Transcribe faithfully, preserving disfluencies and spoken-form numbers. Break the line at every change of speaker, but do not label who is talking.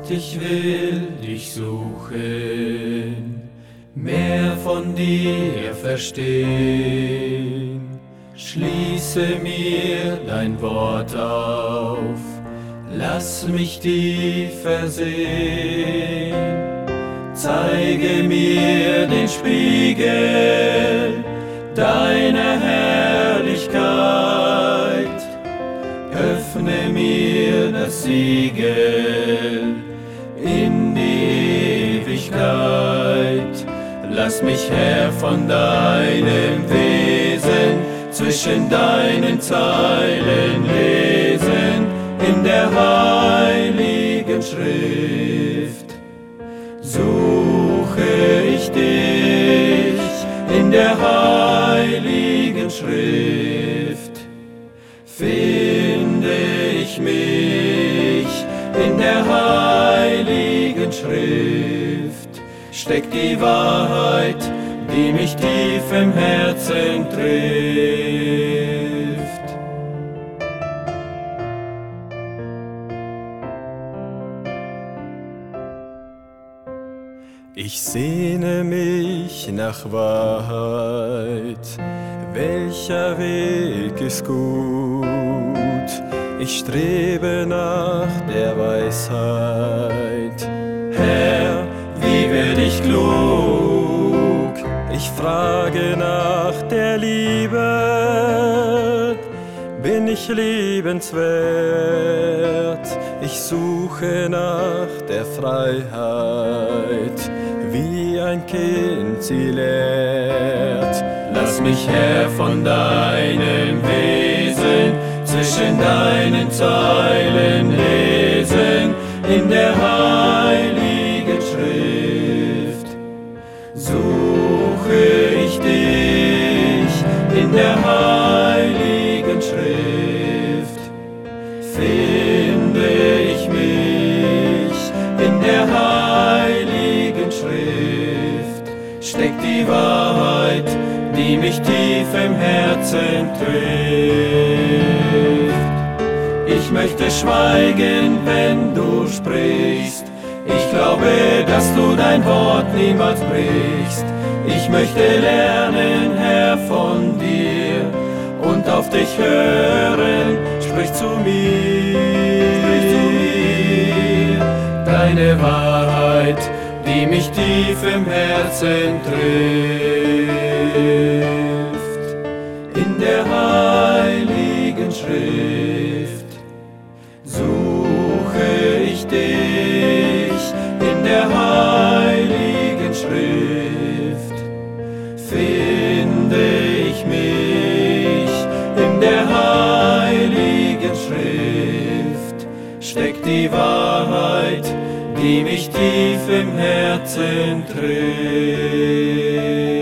ich will dich suchen, mehr von dir verstehen. Schließe mir dein Wort auf, lass mich tiefer sehen. Zeige mir den Spiegel deiner Herrlichkeit. Öffne mir das Siegel in die Ewigkeit. Lass mich, Herr, von deinem Wesen zwischen deinen Zeilen lesen, in der heiligen Schrift. Suche ich dich in der heiligen Schrift, finde ich mich in der heiligen Schrift, steckt die Wahrheit, die mich tief im Herzen trifft. Ich sehne mich nach Wahrheit, welcher Weg ist gut? Ich strebe nach der Weisheit. Herr, wie werd ich klug? Ich frage nach der Liebe. Bin ich liebenswert? Ich suche nach der Freiheit, wie ein Kind sie lehrt. Lass mich, Herr, von deinem Wesen zwischen deinen Zeilen lesen, in der heiligen Schrift. Suche ich dich in der heiligen Schrift, finde ich mich in der heiligen Schrift, steckt die Wahrheit, die mich tief im Herzen trifft. Ich möchte schweigen, wenn du sprichst. Ich glaube, dass du dein Wort niemals brichst. Ich möchte lernen, Herr, von dir und auf dich hören. Sprich zu mir, sprich zu mir. Deine Wahrheit, die mich tief im Herzen trifft. In der heiligen Schrift suche ich dich, in der heiligen Schrift finde ich mich, in der heiligen Schrift steckt die Wahrheit, die mich tief im Herzen trifft.